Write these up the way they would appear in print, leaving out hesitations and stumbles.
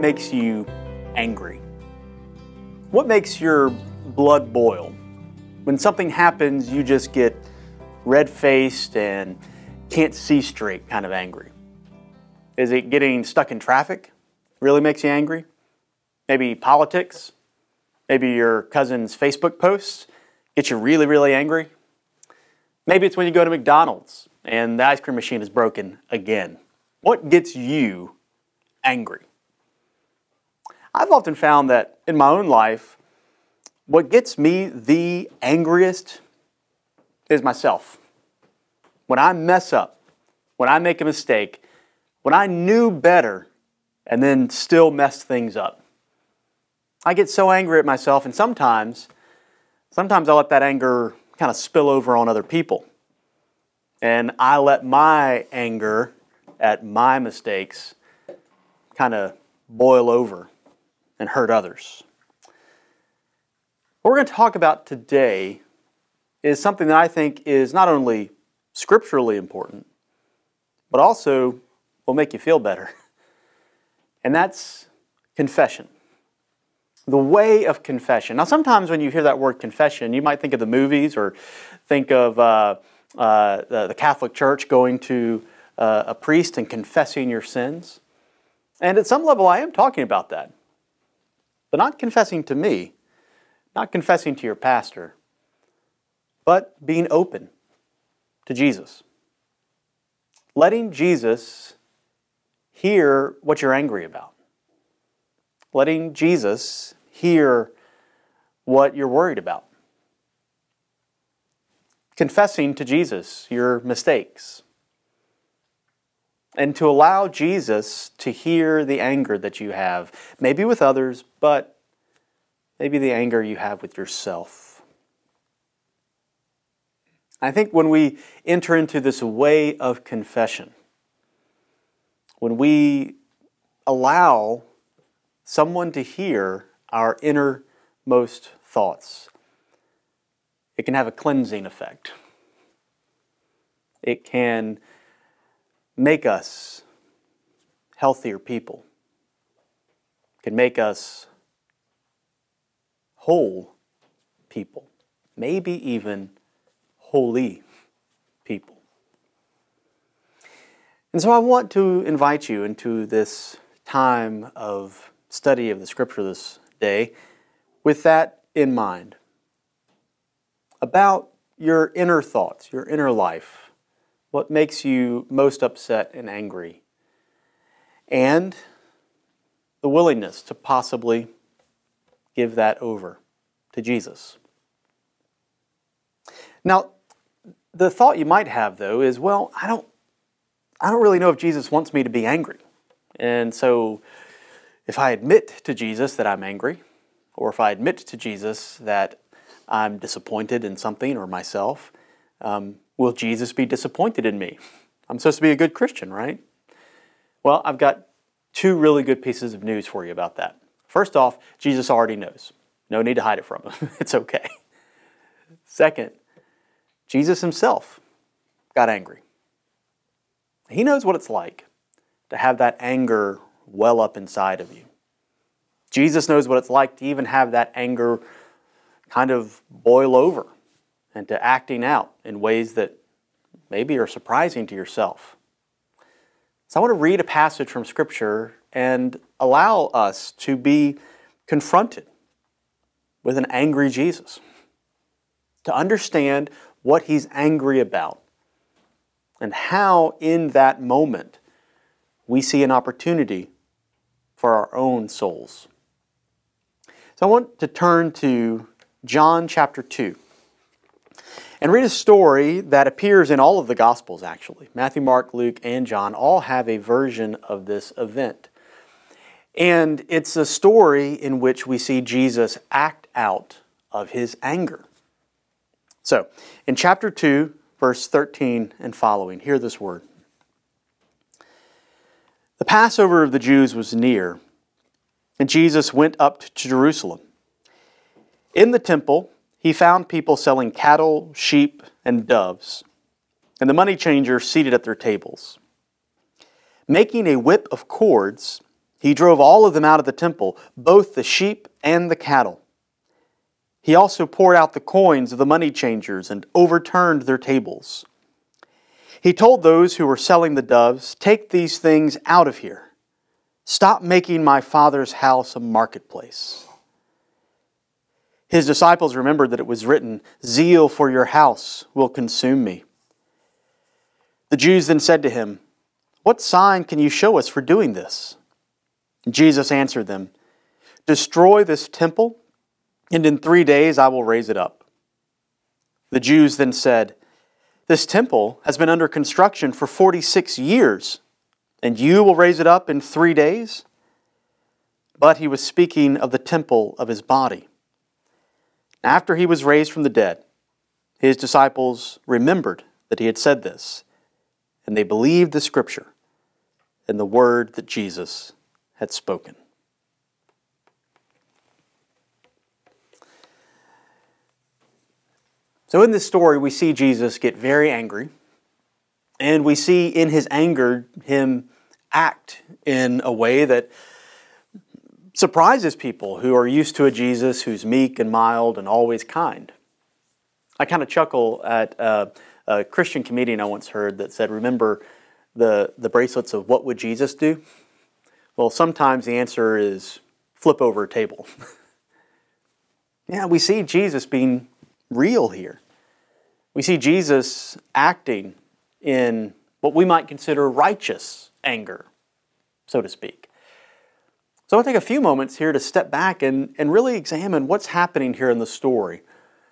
makes you angry? What makes your blood boil? When something happens, you just get red-faced and can't see straight, kind of angry. Is it getting stuck in traffic really makes you angry? Maybe politics? Maybe your cousin's Facebook posts get you really, really angry? Maybe it's when you go to McDonald's and the ice cream machine is broken again. What gets you angry? I've often found that in my own life, what gets me the angriest is myself. When I mess up, when I make a mistake, when I knew better and then still mess things up. I get so angry at myself, and sometimes I let that anger kind of spill over on other people. And I let my anger at my mistakes kind of boil over and hurt others. What we're going to talk about today is something that I think is not only scripturally important, but also will make you feel better. And that's confession. The way of confession. Now, sometimes when you hear that word confession, you might think of the movies or think of the Catholic Church going to a priest and confessing your sins. And at some level, I am talking about that. But not confessing to me, not confessing to your pastor, but being open to Jesus. Letting Jesus hear what you're angry about. Letting Jesus hear what you're worried about. Confessing to Jesus your mistakes. And to allow Jesus to hear the anger that you have, maybe with others, but maybe the anger you have with yourself. I think when we enter into this way of confession, when we allow someone to hear our innermost thoughts, it can have a cleansing effect. It can make us healthier people. It can make us whole people. Maybe even holy people. And so I want to invite you into this time of study of the Scripture this day with that in mind. About your inner thoughts, your inner life. What makes you most upset and angry? And the willingness to possibly give that over to Jesus. Now, the thought you might have, though, is, well, I don't really know if Jesus wants me to be angry. And so if I admit to Jesus that I'm angry, or if I admit to Jesus that I'm disappointed in something or myself, will Jesus be disappointed in me? I'm supposed to be a good Christian, right? Well, I've got two really good pieces of news for you about that. First off, Jesus already knows. No need to hide it from him. It's okay. Second, Jesus himself got angry. He knows what it's like to have that anger well up inside of you. Jesus knows what it's like to even have that anger kind of boil over and to acting out in ways that maybe are surprising to yourself. So I want to read a passage from Scripture and allow us to be confronted with an angry Jesus, to understand what he's angry about and how in that moment we see an opportunity for our own souls. So I want to turn to John chapter 2 and read a story that appears in all of the Gospels, actually. Matthew, Mark, Luke, and John all have a version of this event. And it's a story in which we see Jesus act out of his anger. So, in chapter 2, verse 13 and following, hear this word. The Passover of the Jews was near, and Jesus went up to Jerusalem. In the temple, he found people selling cattle, sheep, and doves, and the money changers seated at their tables. Making a whip of cords, He drove all of them out of the temple, both the sheep and the cattle. He also poured out the coins of the money changers and overturned their tables. He told those who were selling the doves, "Take these things out of here. Stop making my Father's house a marketplace." His disciples remembered that it was written, "Zeal for your house will consume me." The Jews then said to him, "What sign can you show us for doing this?" Jesus answered them, "Destroy this temple, and in 3 days I will raise it up." The Jews then said, "This temple has been under construction for 46 years, and you will raise it up in 3 days?" But he was speaking of the temple of his body. After he was raised from the dead, his disciples remembered that he had said this, and they believed the Scripture and the word that Jesus had spoken. So in this story, we see Jesus get very angry, and we see in his anger him act in a way that surprises people who are used to a Jesus who's meek and mild and always kind. I kind of chuckle at a Christian comedian I once heard that said, "Remember the bracelets of what would Jesus do?" Well, sometimes the answer is flip over a table. Yeah, we see Jesus being real here. We see Jesus acting in what we might consider righteous anger, so to speak. So I'll take a few moments here to step back and really examine what's happening here in the story.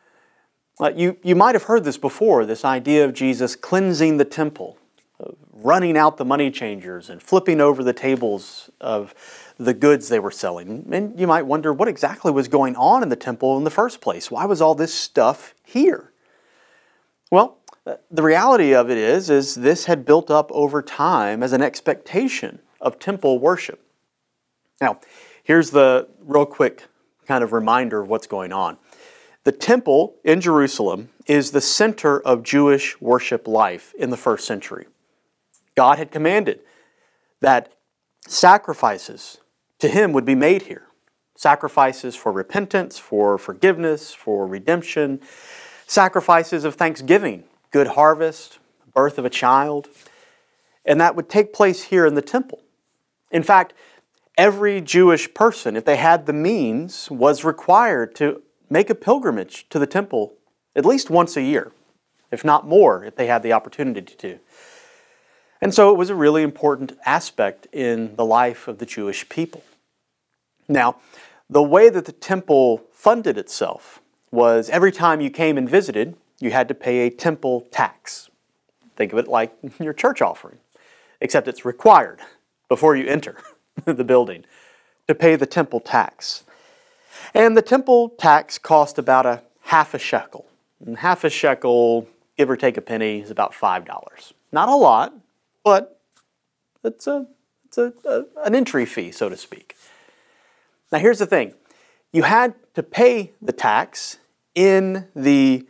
You might have heard this before, this idea of Jesus cleansing the temple, running out the money changers and flipping over the tables of the goods they were selling. And you might wonder what exactly was going on in the temple in the first place. Why was all this stuff here? Well, the reality of it is this had built up over time as an expectation of temple worship. Now, here's the real quick kind of reminder of what's going on. The temple in Jerusalem is the center of Jewish worship life in the first century. God had commanded that sacrifices to Him would be made here. Sacrifices for repentance, for forgiveness, for redemption. Sacrifices of thanksgiving, good harvest, birth of a child. And that would take place here in the temple. In fact, every Jewish person, if they had the means, was required to make a pilgrimage to the temple at least once a year, if not more, if they had the opportunity to. And so it was a really important aspect in the life of the Jewish people. Now, the way that the temple funded itself was every time you came and visited, you had to pay a temple tax. Think of it like your church offering, except it's required before you enter the building to pay the temple tax. And the temple tax cost about a half a shekel. And half a shekel, give or take a penny, is about $5. Not a lot, but it's an entry fee, so to speak. Now here's the thing. You had to pay the tax in the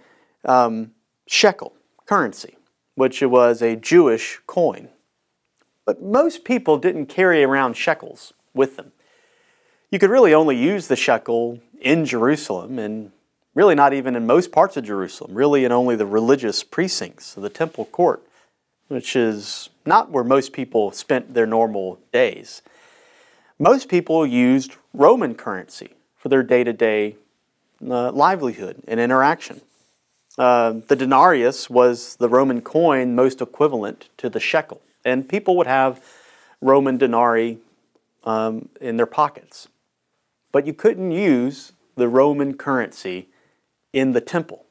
shekel currency, which was a Jewish coin. But most people didn't carry around shekels with them. You could really only use the shekel in Jerusalem, and really not even in most parts of Jerusalem, really in only the religious precincts of the temple court, which is not where most people spent their normal days. Most people used Roman currency for their day-to-day livelihood and interaction. The denarius was the Roman coin most equivalent to the shekel, and people would have Roman denarii in their pockets. But you couldn't use the Roman currency in the temple.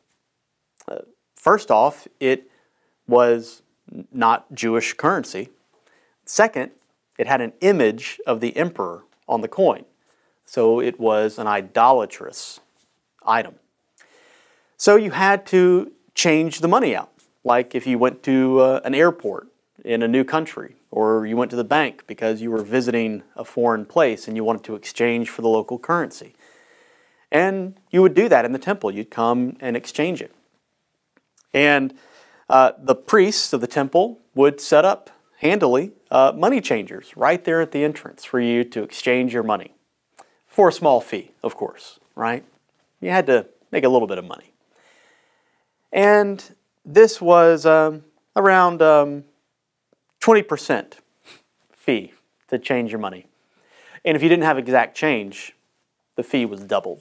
First off, it was not Jewish currency. Second, it had an image of the emperor on the coin. So it was an idolatrous item. So you had to change the money out. Like if you went to an airport in a new country, or you went to the bank because you were visiting a foreign place and you wanted to exchange for the local currency. And you would do that in the temple. You'd come and exchange it. And the priests of the temple would set up handily money changers right there at the entrance for you to exchange your money. For a small fee, of course, right? You had to make a little bit of money. And this was around 20% fee to change your money. And if you didn't have exact change, the fee was doubled.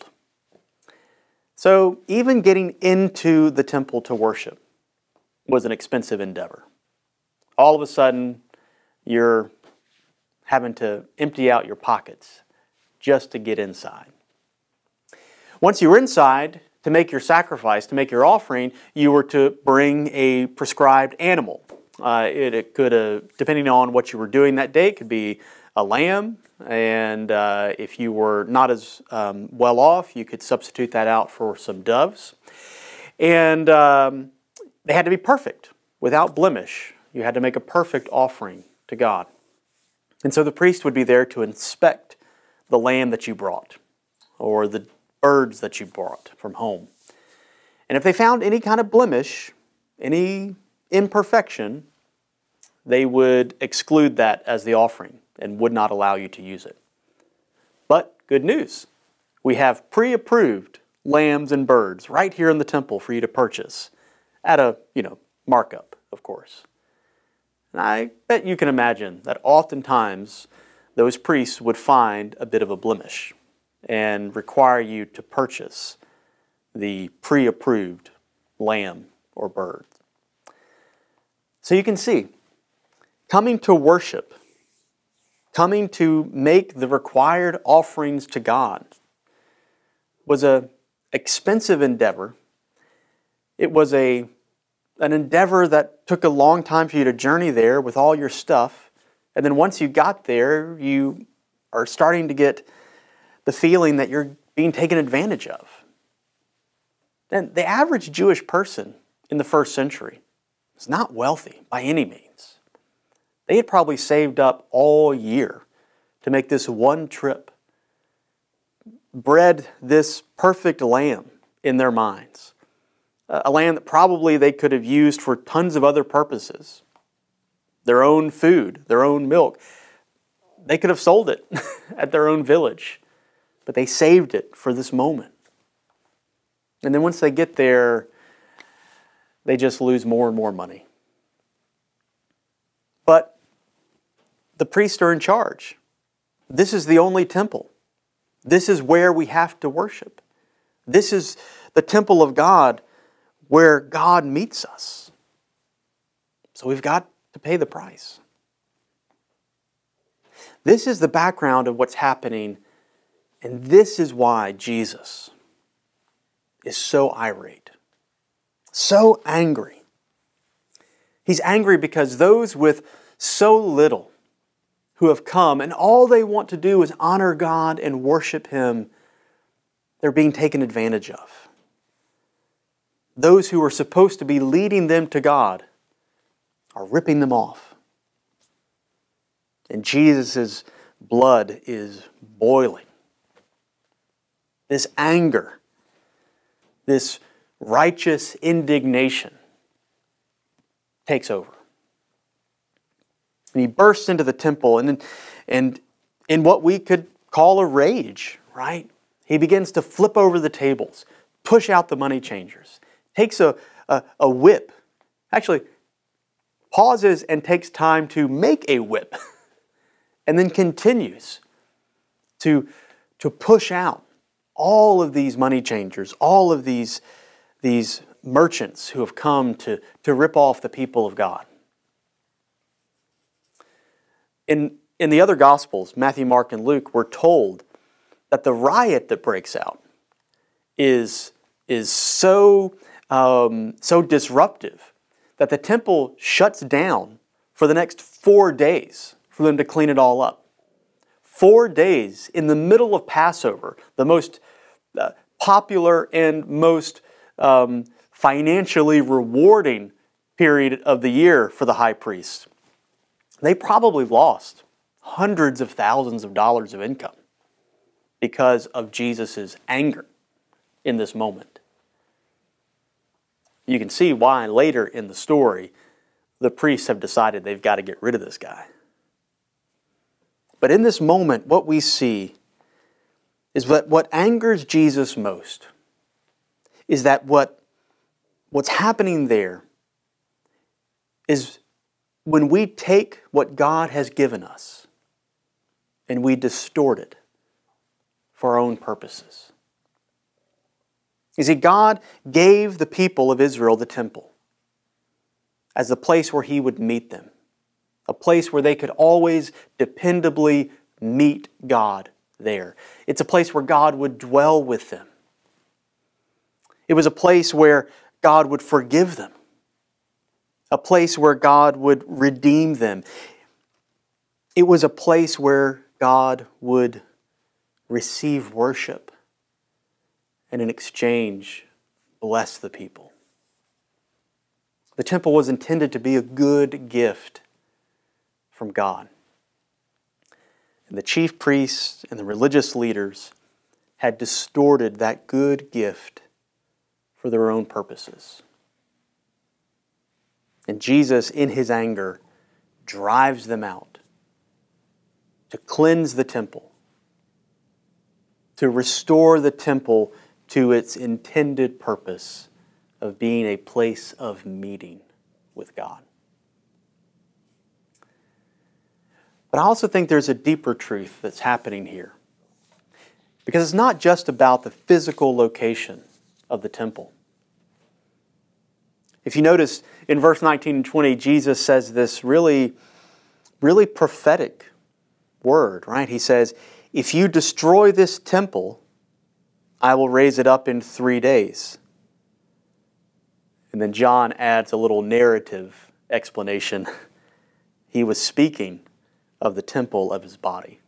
So even getting into the temple to worship was an expensive endeavor. All of a sudden, you're having to empty out your pockets just to get inside. Once you were inside, to make your sacrifice, to make your offering, you were to bring a prescribed animal. It could, depending on what you were doing that day, it could be a lamb, and if you were not as well off, you could substitute that out for some doves. And they had to be perfect, without blemish. You had to make a perfect offering to God. And so the priest would be there to inspect the lamb that you brought, or the birds that you brought from home. And if they found any kind of blemish, any imperfection, they would exclude that as the offering and would not allow you to use it. But good news, we have pre-approved lambs and birds right here in the temple for you to purchase at a, markup, of course. And I bet you can imagine that oftentimes those priests would find a bit of a blemish and require you to purchase the pre-approved lamb or bird. So you can see, coming to worship, coming to make the required offerings to God was an expensive endeavor. It was an endeavor that took a long time for you to journey there with all your stuff. And then once you got there, you are starting to get the feeling that you're being taken advantage of. And the average Jewish person in the first century was not wealthy by any means. They had probably saved up all year to make this one trip, bred this perfect lamb in their minds. A lamb that probably they could have used for tons of other purposes. Their own food, their own milk. They could have sold it at their own village, but they saved it for this moment. And then once they get there, they just lose more and more money. But the priests are in charge. This is the only temple. This is where we have to worship. This is the temple of God where God meets us. So we've got to pay the price. This is the background of what's happening, and this is why Jesus is so irate, so angry. He's angry because those with so little who have come and all they want to do is honor God and worship Him, they're being taken advantage of. Those who are supposed to be leading them to God are ripping them off. And Jesus' blood is boiling. This anger, this righteous indignation takes over. And he bursts into the temple and in what we could call a rage, right? He begins to flip over the tables, push out the money changers, takes a whip, actually pauses and takes time to make a whip, and then continues to push out all of these money changers, all of these merchants who have come to rip off the people of God. In the other Gospels, Matthew, Mark, and Luke, we're told that the riot that breaks out is so disruptive that the temple shuts down for the next 4 days for them to clean it all up. 4 days in the middle of Passover, the most popular and most financially rewarding period of the year for the high priest. They probably lost hundreds of thousands of dollars of income because of Jesus' anger in this moment. You can see why later in the story the priests have decided they've got to get rid of this guy But in this moment, what we see is that what angers Jesus most is that what's happening there is when we take what God has given us and we distort it for our own purposes. You see, God gave the people of Israel the temple as the place where He would meet them, a place where they could always dependably meet God there. It's a place where God would dwell with them. It was a place where God would forgive them, a place where God would redeem them. It was a place where God would receive worship and in exchange bless the people. The temple was intended to be a good gift from God. And the chief priests and the religious leaders had distorted that good gift for their own purposes. And Jesus, in His anger, drives them out to cleanse the temple, to restore the temple to its intended purpose of being a place of meeting with God. But I also think there's a deeper truth that's happening here. Because it's not just about the physical location of the temple. If you notice in verse 19 and 20, Jesus says this really prophetic word, right? He says, "If you destroy this temple, I will raise it up in 3 days." And then John adds a little narrative explanation. He was speaking of the temple of His body.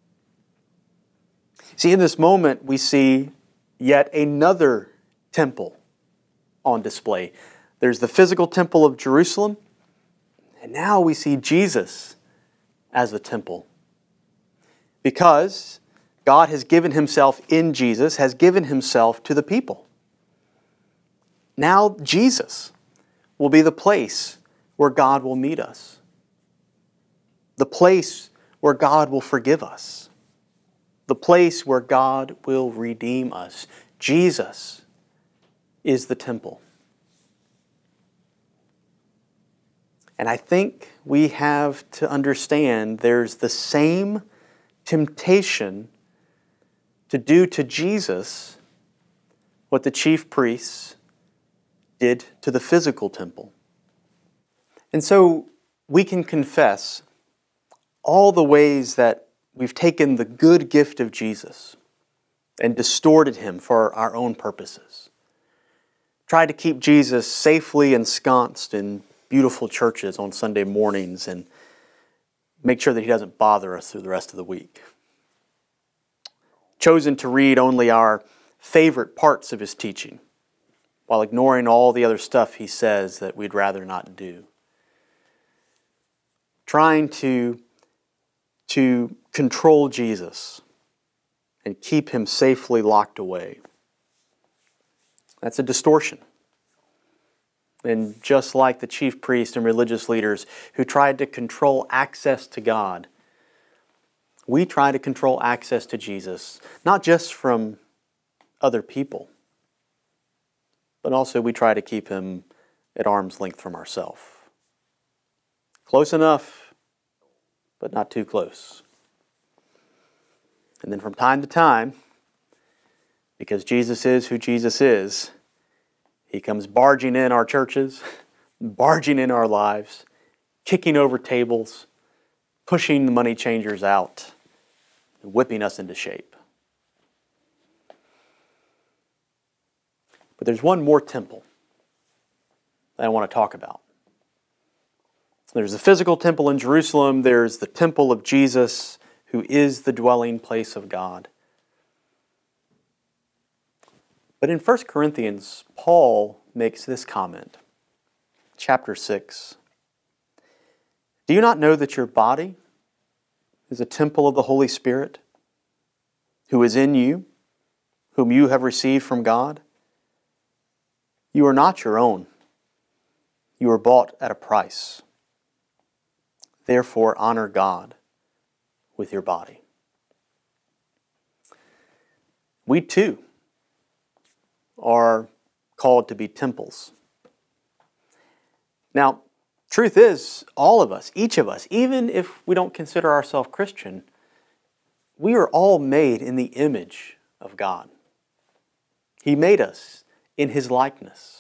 See, in this moment, we see yet another temple on display. There's the physical temple of Jerusalem, and now we see Jesus as the temple. Because God has given Himself in Jesus, has given Himself to the people. Now Jesus will be the place where God will meet us. The place where God will forgive us. The place where God will redeem us. Jesus is the temple. And I think we have to understand there's the same temptation to do to Jesus what the chief priests did to the physical temple. And so we can confess all the ways that we've taken the good gift of Jesus and distorted Him for our own purposes. Tried to keep Jesus safely ensconced in beautiful churches on Sunday mornings and make sure that He doesn't bother us through the rest of the week. Chosen to read only our favorite parts of His teaching while ignoring all the other stuff He says that we'd rather not do. Trying to control Jesus and keep Him safely locked away. That's a distortion. And just like the chief priests and religious leaders who tried to control access to God, we try to control access to Jesus, not just from other people, but also we try to keep Him at arm's length from ourselves. Close enough, but not too close. And then from time to time, because Jesus is who Jesus is, He comes barging in our churches, barging in our lives, kicking over tables, pushing the money changers out, and whipping us into shape. But there's one more temple that I want to talk about. There's the physical temple in Jerusalem. There's the temple of Jesus, who is the dwelling place of God. But in 1 Corinthians, Paul makes this comment, chapter 6. "Do you not know that your body is a temple of the Holy Spirit, who is in you, whom you have received from God? You are not your own. You were bought at a price. Therefore, honor God with your body. We too are called to be temples. Now, truth is, all of us, each of us, even if we don't consider ourselves Christian, we are all made in the image of God. He made us in His likeness.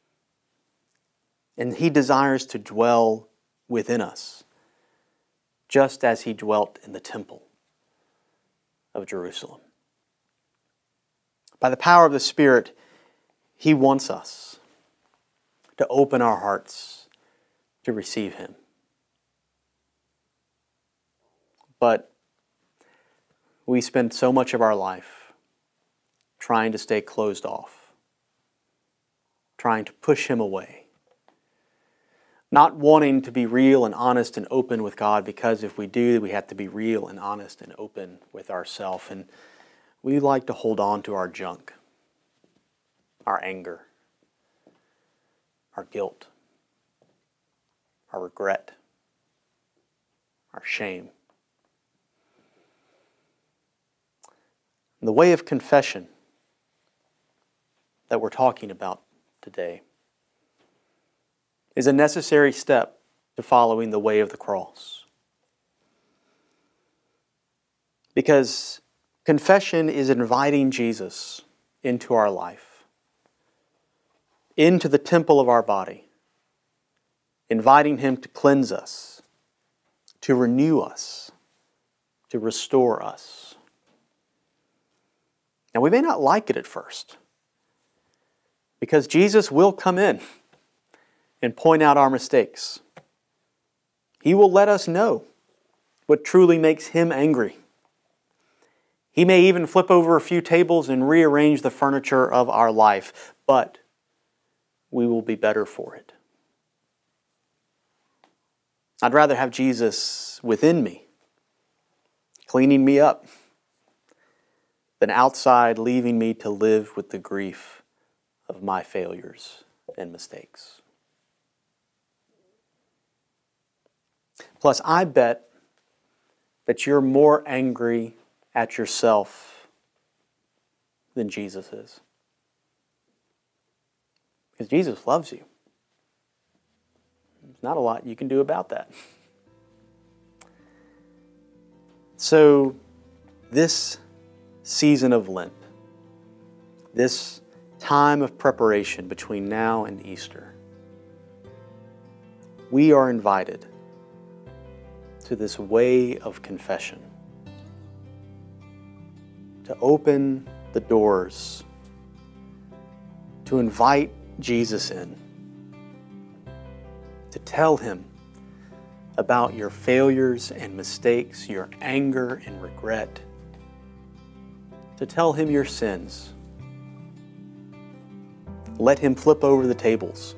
And He desires to dwell within us, just as He dwelt in the temple of Jerusalem. By the power of the Spirit, He wants us to open our hearts to receive Him. But we spend so much of our life trying to stay closed off, trying to push Him away, not wanting to be real and honest and open with God, because if we do, we have to be real and honest and open with ourselves. And we like to hold on to our junk, our anger, our guilt, our regret, our shame. The way of confession that we're talking about today is a necessary step to following the way of the cross. Because confession is inviting Jesus into our life, into the temple of our body, inviting Him to cleanse us, to renew us, to restore us. Now, we may not like it at first, because Jesus will come in and point out our mistakes. He will let us know what truly makes Him angry. He may even flip over a few tables and rearrange the furniture of our life, but we will be better for it. I'd rather have Jesus within me, cleaning me up, than outside leaving me to live with the grief of my failures and mistakes. Plus, I bet that you're more angry at yourself than Jesus is. Because Jesus loves you. There's not a lot you can do about that. So, this season of Lent, this time of preparation between now and Easter, we are invited to this way of confession, to open the doors, to invite Jesus in, to tell Him about your failures and mistakes, your anger and regret, to tell Him your sins. Let Him flip over the tables.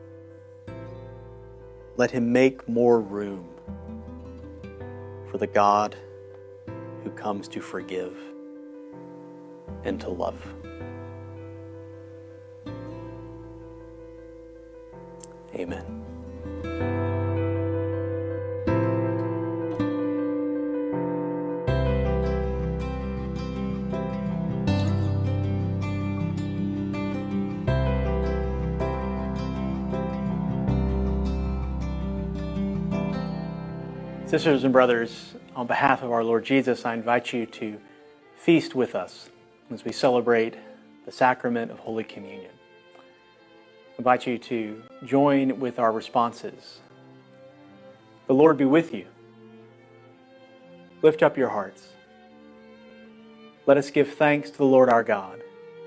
Let Him make more room for the God who comes to forgive and to love. Amen. Sisters and brothers, on behalf of our Lord Jesus, I invite you to feast with us as we celebrate the sacrament of Holy Communion. I invite you to join with our responses. The Lord be with you. Lift up your hearts. Let us give thanks to the Lord our God.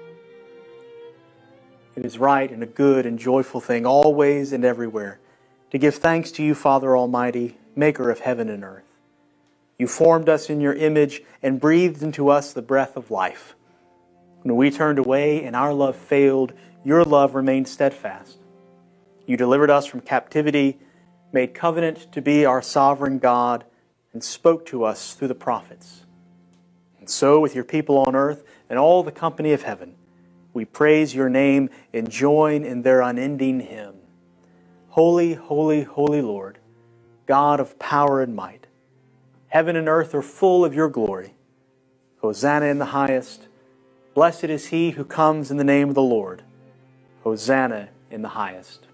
It is right and a good and joyful thing, always and everywhere, to give thanks to you, Father Almighty, Maker of heaven and earth. You formed us in your image and breathed into us the breath of life. When we turned away and our love failed, your love remained steadfast. You delivered us from captivity, made covenant to be our sovereign God, and spoke to us through the prophets. And so, with your people on earth and all the company of heaven, we praise your name and join in their unending hymn. Holy, holy, holy Lord, God of power and might, Heaven and earth are full of your glory. Hosanna in the highest. Blessed is he who comes in the name of the Lord. Hosanna in the highest.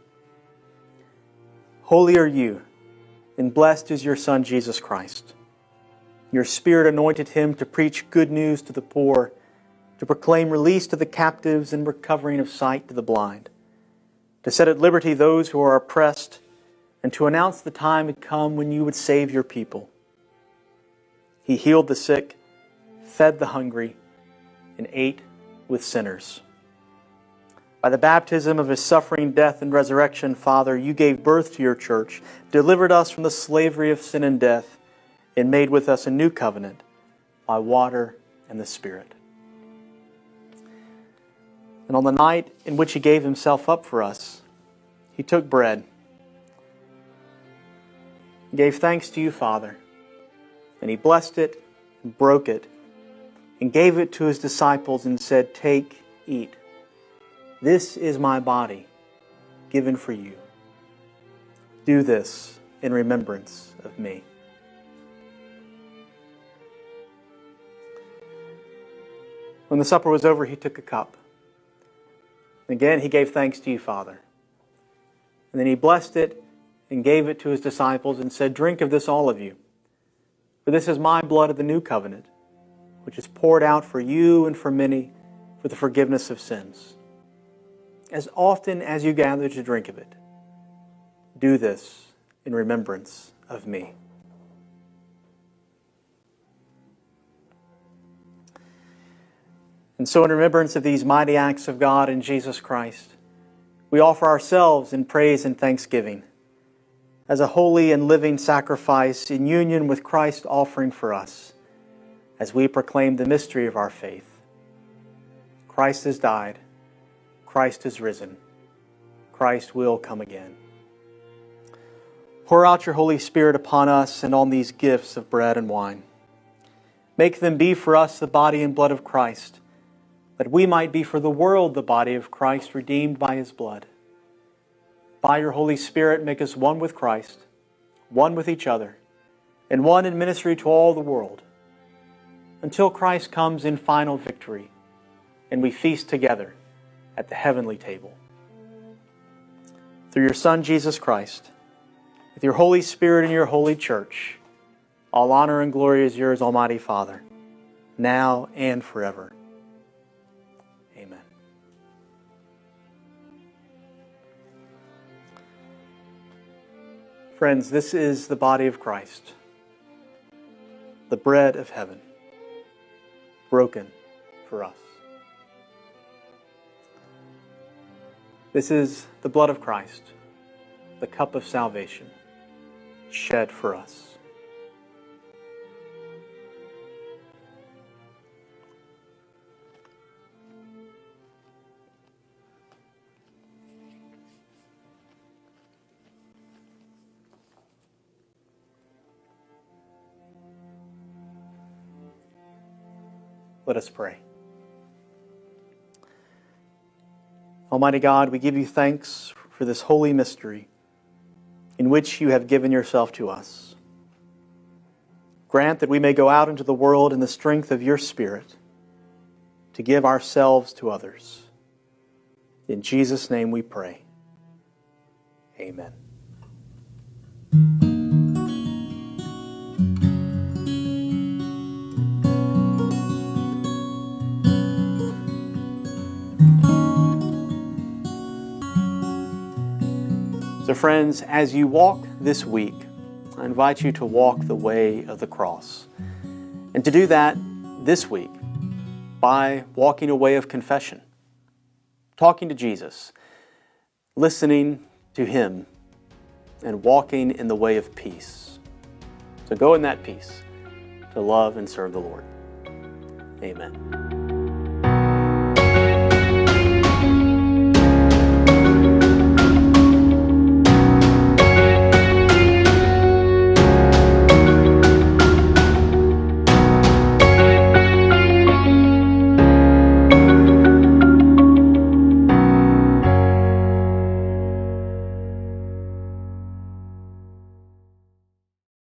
Holy are you, and blessed is your Son, Jesus Christ. Your Spirit anointed him to preach good news to the poor, to proclaim release to the captives and recovering of sight to the blind, to set at liberty those who are oppressed, and to announce the time had come when you would save your people. He healed the sick, fed the hungry, and ate with sinners. By the baptism of his suffering, death, and resurrection, Father, you gave birth to your church, delivered us from the slavery of sin and death, and made with us a new covenant by water and the Spirit. And on the night in which he gave himself up for us, he took bread, gave thanks to you, Father, and he blessed it and broke it and gave it to his disciples and said, "Take, eat. This is my body given for you. Do this in remembrance of me." When the supper was over, he took a cup. Again, he gave thanks to you, Father. And then he blessed it and gave it to his disciples and said, "Drink of this, all of you. For this is my blood of the new covenant, which is poured out for you and for many for the forgiveness of sins. As often as you gather to drink of it, do this in remembrance of me." And so in remembrance of these mighty acts of God in Jesus Christ, we offer ourselves in praise and thanksgiving as a holy and living sacrifice in union with Christ offering for us as we proclaim the mystery of our faith. Christ has died. Christ is risen. Christ will come again. Pour out your Holy Spirit upon us and on these gifts of bread and wine. Make them be for us the body and blood of Christ, that we might be for the world the body of Christ, redeemed by his blood. By your Holy Spirit, make us one with Christ, one with each other, and one in ministry to all the world, until Christ comes in final victory and we feast together at the heavenly table. Through your Son, Jesus Christ, with your Holy Spirit and your holy church, all honor and glory is yours, Almighty Father, now and forever. Amen. Friends, this is the body of Christ, the bread of heaven, broken for us. This is the blood of Christ, the cup of salvation, shed for us. Let us pray. Almighty God, we give you thanks for this holy mystery in which you have given yourself to us. Grant that we may go out into the world in the strength of your Spirit to give ourselves to others. In Jesus' name we pray. Amen. So friends, as you walk this week, I invite you to walk the way of the cross. And to do that this week by walking a way of confession, talking to Jesus, listening to Him, and walking in the way of peace. So go in that peace to love and serve the Lord. Amen.